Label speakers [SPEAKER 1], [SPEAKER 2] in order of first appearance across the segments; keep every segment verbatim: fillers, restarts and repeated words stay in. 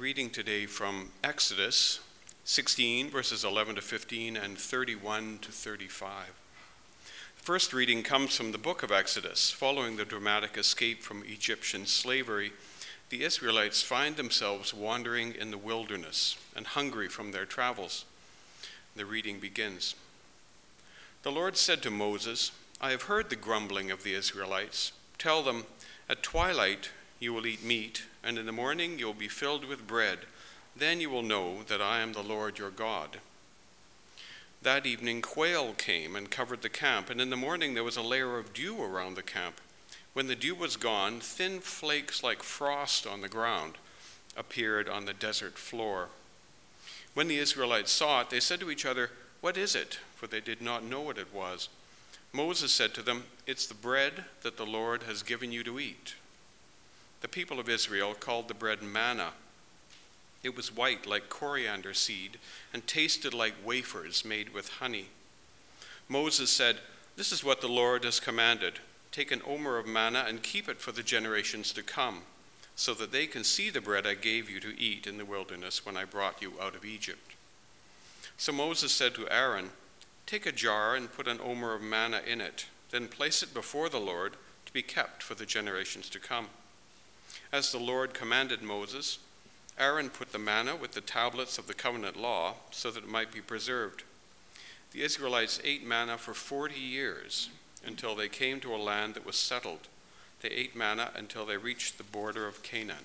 [SPEAKER 1] reading today from Exodus sixteen, verses eleven to fifteen, and thirty-one to thirty-five. The first reading comes from the book of Exodus. Following the dramatic escape from Egyptian slavery, the Israelites find themselves wandering in the wilderness and hungry from their travels. The reading begins. The Lord said to Moses, "I have heard the grumbling of the Israelites. Tell them, at twilight you will eat meat, and in the morning you will be filled with bread. Then you will know that I am the Lord your God." That evening quail came and covered the camp, and in the morning there was a layer of dew around the camp. When the dew was gone, thin flakes like frost on the ground appeared on the desert floor. When the Israelites saw it, they said to each other, "What is it?" For they did not know what it was. Moses said to them, "It's the bread that the Lord has given you to eat." The people of Israel called the bread manna. It was white like coriander seed and tasted like wafers made with honey. Moses said, "This is what the Lord has commanded. Take an omer of manna and keep it for the generations to come, so that they can see the bread I gave you to eat in the wilderness when I brought you out of Egypt." So Moses said to Aaron, "Take a jar and put an omer of manna in it. Then place it before the Lord to be kept for the generations to come." As the Lord commanded Moses, Aaron put the manna with the tablets of the covenant law so that it might be preserved. The Israelites ate manna for forty years until they came to a land that was settled. They ate manna until they reached the border of Canaan.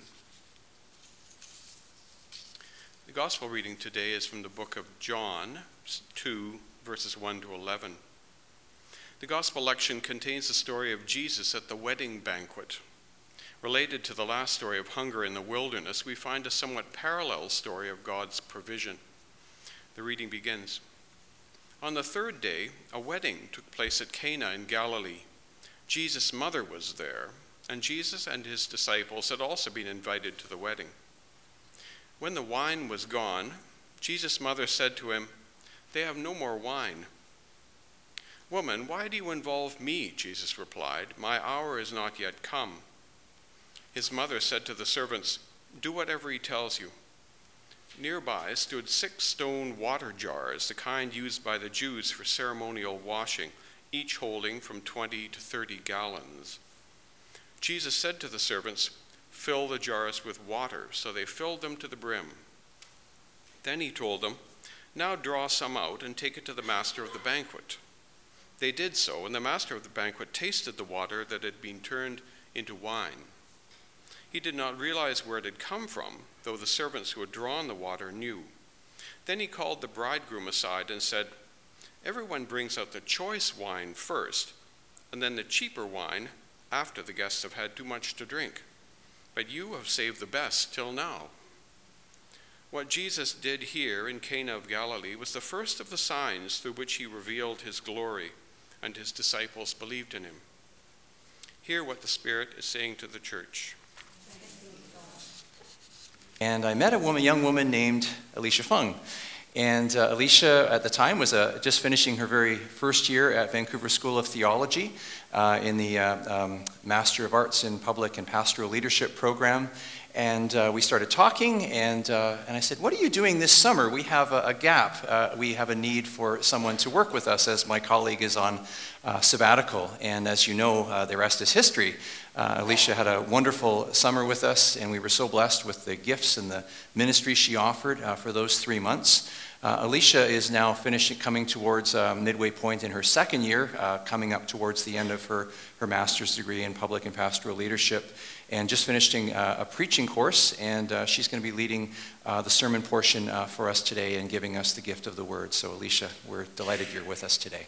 [SPEAKER 1] The gospel reading today is from the book of John two, verses one to eleven. The gospel lection contains the story of Jesus at the wedding banquet. Related to the last story of hunger in the wilderness, we find a somewhat parallel story of God's provision. The reading begins. On the third day, a wedding took place at Cana in Galilee. Jesus' mother was there, and Jesus and his disciples had also been invited to the wedding. When the wine was gone, Jesus' mother said to him, "They have no more wine." "Woman, why do you involve me?" Jesus replied. "My hour is not yet come." His mother said to the servants, "Do whatever he tells you." Nearby stood six stone water jars, the kind used by the Jews for ceremonial washing, each holding from twenty to thirty gallons. Jesus said to the servants, "Fill the jars with water," so they filled them to the brim. Then he told them, "Now draw some out and take it to the master of the banquet." They did so, and the master of the banquet tasted the water that had been turned into wine. He did not realize where it had come from, though the servants who had drawn the water knew. Then he called the bridegroom aside and said, "Everyone brings out the choice wine first, and then the cheaper wine after the guests have had too much to drink. But you have saved the best till now." What Jesus did here in Cana of Galilee was the first of the signs through which he revealed his glory, and his disciples believed in him. Hear what the Spirit is saying to the church.
[SPEAKER 2] And I met a woman, young woman named Alicia Fung. And uh, Alicia, at the time, was uh, just finishing her very first year at Vancouver School of Theology uh, in the uh, um, Master of Arts in Public and Pastoral Leadership program. And uh, we started talking, and uh, and I said, "What are you doing this summer? We have a, a gap. Uh, we have a need for someone to work with us, as my colleague is on uh, sabbatical." And as you know, uh, the rest is history. Uh, Alicia had a wonderful summer with us, and we were so blessed with the gifts and the ministry she offered uh, for those three months. Uh, Alicia is now finishing, coming towards uh, midway point in her second year, uh, coming up towards the end of her, her master's degree in public and pastoral leadership, and just finishing uh, a preaching course, and uh, she's going to be leading uh, the sermon portion uh, for us today and giving us the gift of the word. So Alicia, we're delighted you're with us today.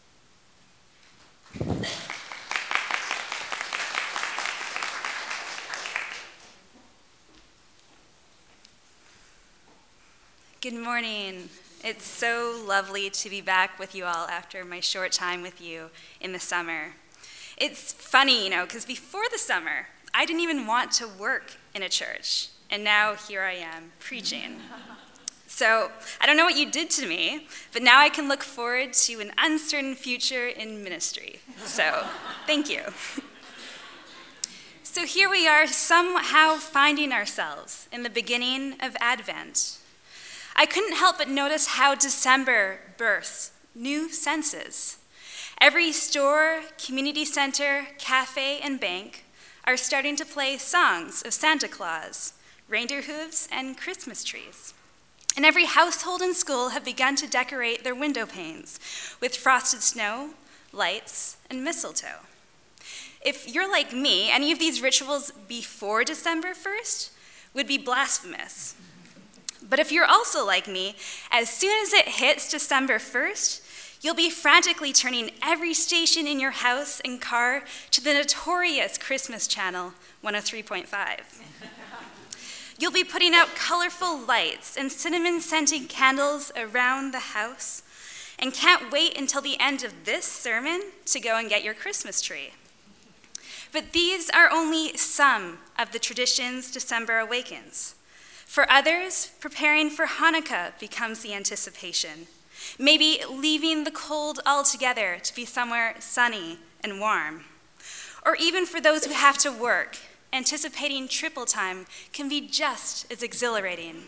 [SPEAKER 3] Good morning. It's so lovely to be back with you all after my short time with you in the summer. It's funny, you know, because before the summer, I didn't even want to work in a church, and now here I am preaching. So I don't know what you did to me, but now I can look forward to an uncertain future in ministry. So thank you. So here we are, somehow finding ourselves in the beginning of Advent. I couldn't help but notice how December births new senses. Every store, community center, cafe, and bank are starting to play songs of Santa Claus, reindeer hooves, and Christmas trees. And every household and school have begun to decorate their window panes with frosted snow, lights, and mistletoe. If you're like me, any of these rituals before December first would be blasphemous. But if you're also like me, as soon as it hits December first, you'll be frantically turning every station in your house and car to the notorious Christmas channel, one oh three point five. You'll be putting out colorful lights and cinnamon-scented candles around the house and can't wait until the end of this sermon to go and get your Christmas tree. But these are only some of the traditions December awakens. For others, preparing for Hanukkah becomes the anticipation. Maybe leaving the cold altogether to be somewhere sunny and warm. Or even for those who have to work, anticipating triple time can be just as exhilarating.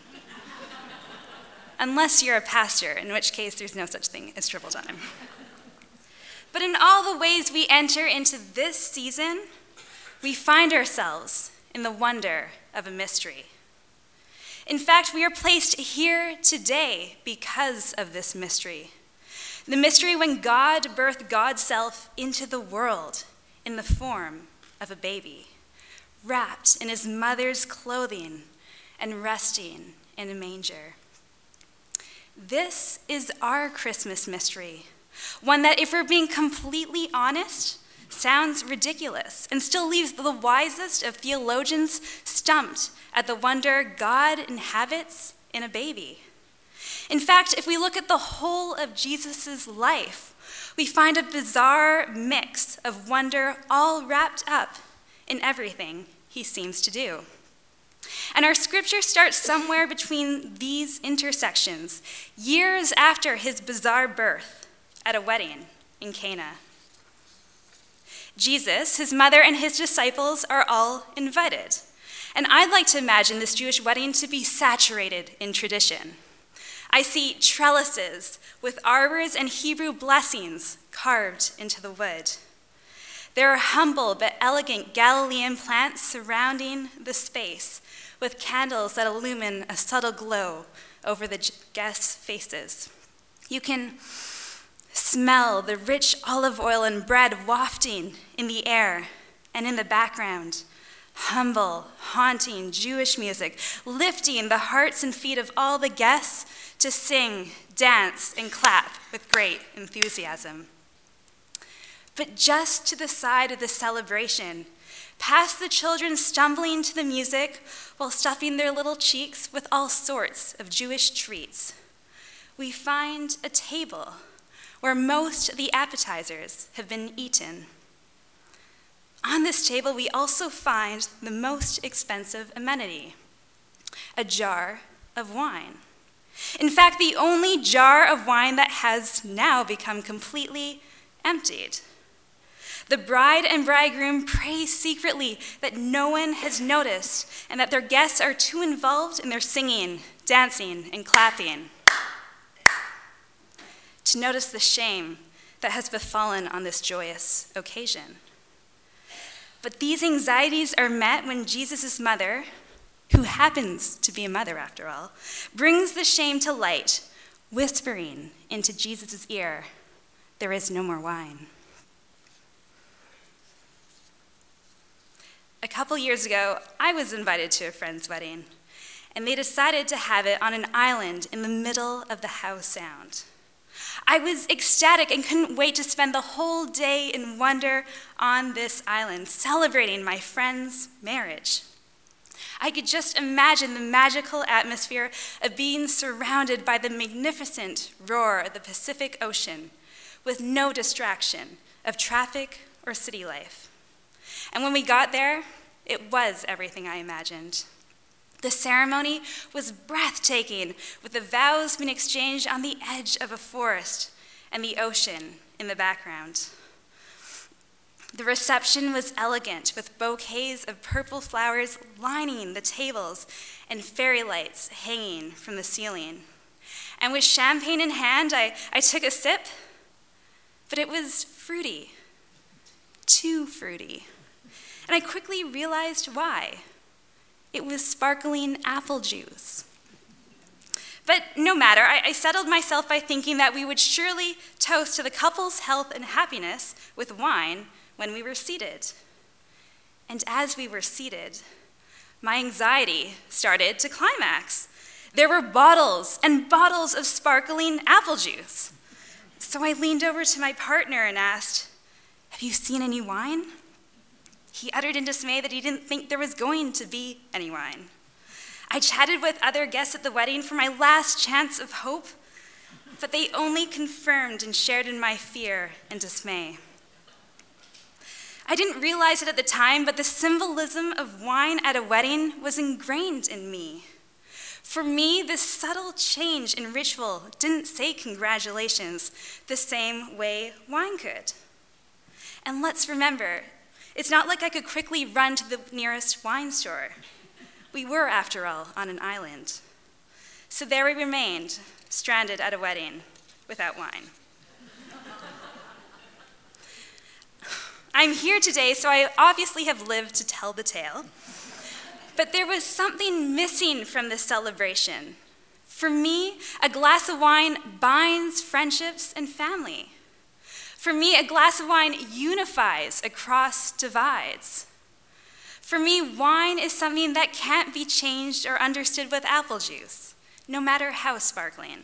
[SPEAKER 3] Unless you're a pastor, in which case there's no such thing as triple time. But in all the ways we enter into this season, we find ourselves in the wonder of a mystery. In fact, we are placed here today because of this mystery. The mystery when God birthed God's self into the world in the form of a baby, wrapped in his mother's clothing and resting in a manger. This is our Christmas mystery, one that, if we're being completely honest, sounds ridiculous and still leaves the wisest of theologians stumped at the wonder God inhabits in a baby. In fact, if we look at the whole of Jesus' life, we find a bizarre mix of wonder all wrapped up in everything he seems to do. And our scripture starts somewhere between these intersections, years after his bizarre birth at a wedding in Cana. Jesus, his mother, and his disciples are all invited. And I'd like to imagine this Jewish wedding to be saturated in tradition. I see trellises with arbors and Hebrew blessings carved into the wood. There are humble but elegant Galilean plants surrounding the space with candles that illumine a subtle glow over the guests' faces. You can smell the rich olive oil and bread wafting in the air, and in the background, humble, haunting Jewish music, lifting the hearts and feet of all the guests to sing, dance, and clap with great enthusiasm. But just to the side of the celebration, past the children stumbling to the music while stuffing their little cheeks with all sorts of Jewish treats, we find a table where most of the appetizers have been eaten. On this table, we also find the most expensive amenity, a jar of wine. In fact, the only jar of wine that has now become completely emptied. The bride and bridegroom pray secretly that no one has noticed and that their guests are too involved in their singing, dancing, and clapping to notice the shame that has befallen on this joyous occasion. But these anxieties are met when Jesus' mother, who happens to be a mother after all, brings the shame to light, whispering into Jesus' ear, "There is no more wine." A couple years ago, I was invited to a friend's wedding, and they decided to have it on an island in the middle of the Howe Sound. I was ecstatic and couldn't wait to spend the whole day in wonder on this island, celebrating my friend's marriage. I could just imagine the magical atmosphere of being surrounded by the magnificent roar of the Pacific Ocean, with no distraction of traffic or city life. And when we got there, it was everything I imagined. The ceremony was breathtaking, with the vows being exchanged on the edge of a forest and the ocean in the background. The reception was elegant, with bouquets of purple flowers lining the tables and fairy lights hanging from the ceiling. And with champagne in hand, I, I took a sip, but it was fruity, too fruity. And I quickly realized why. It was sparkling apple juice. But no matter, I, I settled myself by thinking that we would surely toast to the couple's health and happiness with wine when we were seated. And as we were seated, my anxiety started to climax. There were bottles and bottles of sparkling apple juice. So I leaned over to my partner and asked, "Have you seen any wine?" He uttered in dismay that he didn't think there was going to be any wine. I chatted with other guests at the wedding for my last chance of hope, but they only confirmed and shared in my fear and dismay. I didn't realize it at the time, but the symbolism of wine at a wedding was ingrained in me. For me, this subtle change in ritual didn't say congratulations the same way wine could. And let's remember, it's not like I could quickly run to the nearest wine store. We were, after all, on an island. So there we remained, stranded at a wedding without wine. I'm here today, so I obviously have lived to tell the tale. But there was something missing from this celebration. For me, a glass of wine binds friendships and family. For me, a glass of wine unifies across divides. For me, wine is something that can't be changed or understood with apple juice, no matter how sparkling.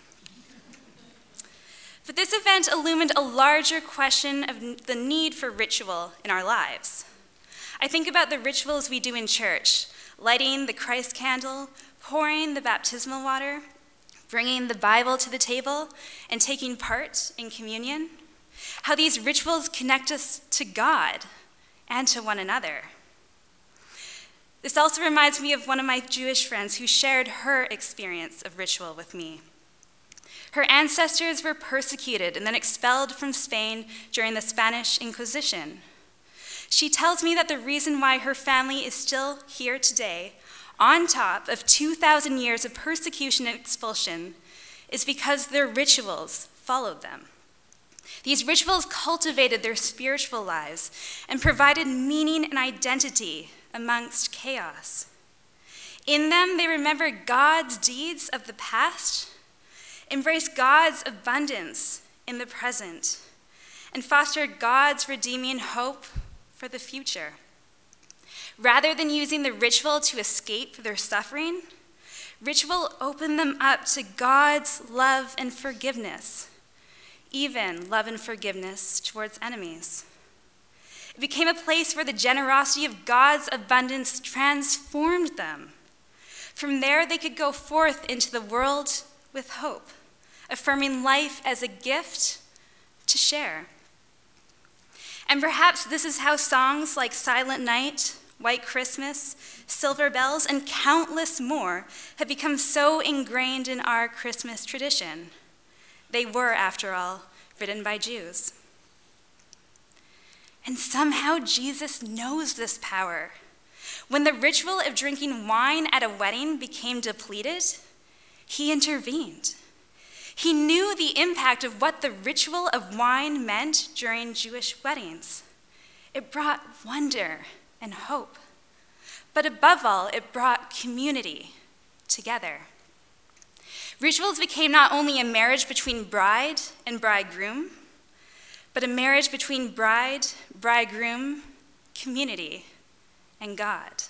[SPEAKER 3] But this event illumined a larger question of the need for ritual in our lives. I think about the rituals we do in church, lighting the Christ candle, pouring the baptismal water, bringing the Bible to the table, and taking part in communion. How these rituals connect us to God and to one another. This also reminds me of one of my Jewish friends who shared her experience of ritual with me. Her ancestors were persecuted and then expelled from Spain during the Spanish Inquisition. She tells me that the reason why her family is still here today, on top of two thousand years of persecution and expulsion, is because their rituals followed them. These rituals cultivated their spiritual lives and provided meaning and identity amongst chaos. In them, they remembered God's deeds of the past, embraced God's abundance in the present, and fostered God's redeeming hope for the future. Rather than using the ritual to escape their suffering, ritual opened them up to God's love and forgiveness, even love and forgiveness towards enemies. It became a place where the generosity of God's abundance transformed them. From there, they could go forth into the world with hope, affirming life as a gift to share. And perhaps this is how songs like Silent Night, White Christmas, Silver Bells, and countless more have become so ingrained in our Christmas tradition. They were, after all, written by Jews. And somehow Jesus knows this power. When the ritual of drinking wine at a wedding became depleted, he intervened. He knew the impact of what the ritual of wine meant during Jewish weddings. It brought wonder and hope. But above all, it brought community together. Rituals became not only a marriage between bride and bridegroom, but a marriage between bride, bridegroom, community, and God.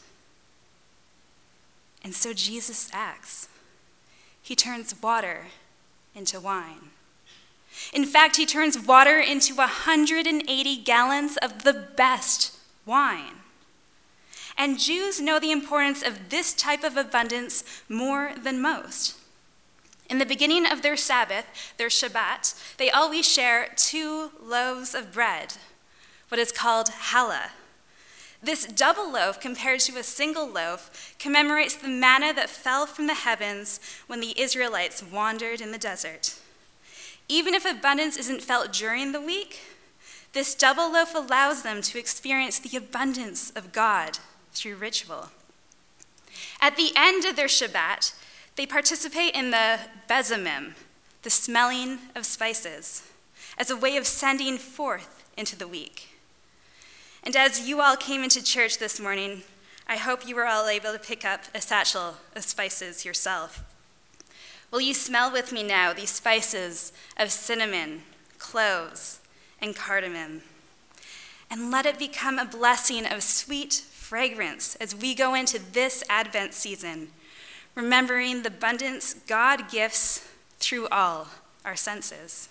[SPEAKER 3] And so Jesus acts. He turns water into wine. In fact, he turns water into one hundred eighty gallons of the best wine. And Jews know the importance of this type of abundance more than most. In the beginning of their Sabbath, their Shabbat, they always share two loaves of bread, what is called challah. This double loaf, compared to a single loaf, commemorates the manna that fell from the heavens when the Israelites wandered in the desert. Even if abundance isn't felt during the week, This double loaf allows them to experience the abundance of God through ritual. At the end of their Shabbat, they participate in the bezamim, the smelling of spices, as a way of sending forth into the week. And as you all came into church this morning, I hope you were all able to pick up a satchel of spices yourself. Will you smell with me now these spices of cinnamon, cloves, and cardamom? And let it become a blessing of sweet fragrance as we go into this Advent season, remembering the abundance God gifts through all our senses.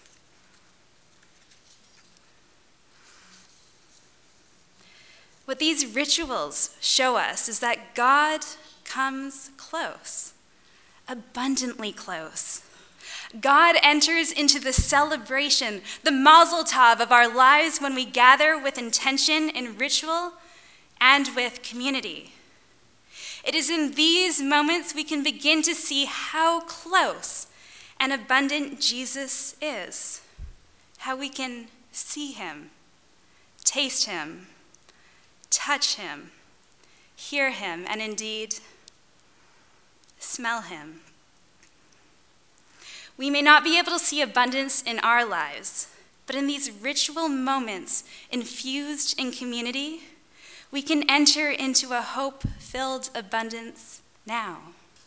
[SPEAKER 3] What these rituals show us is that God comes close, abundantly close. God enters into the celebration, the mazel tov of our lives when we gather with intention in ritual and with community. It is in these moments we can begin to see how close and abundant Jesus is, how we can see him, taste him, touch him, hear him, and indeed, smell him. We may not be able to see abundance in our lives, but in these ritual moments infused in community, we can enter into a hope-filled abundance now.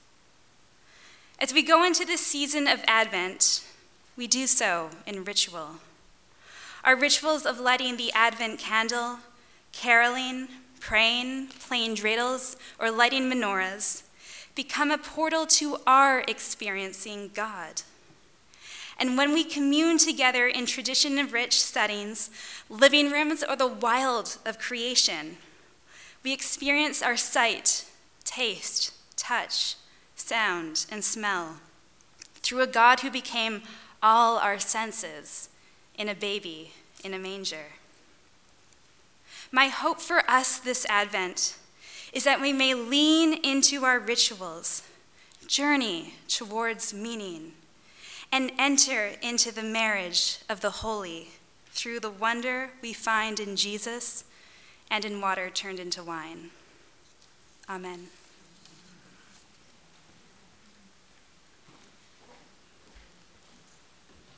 [SPEAKER 3] As we go into this season of Advent, we do so in ritual. Our rituals of lighting the Advent candle, caroling, praying, playing dreidels, or lighting menorahs become a portal to our experiencing God. And when we commune together in tradition-rich settings, living rooms, or the wild of creation, we experience our sight, taste, touch, sound, and smell through a God who became all our senses in a baby in a manger. My hope for us this Advent is that we may lean into our rituals, journey towards meaning, and enter into the marriage of the holy through the wonder we find in Jesus and in water turned into wine. Amen.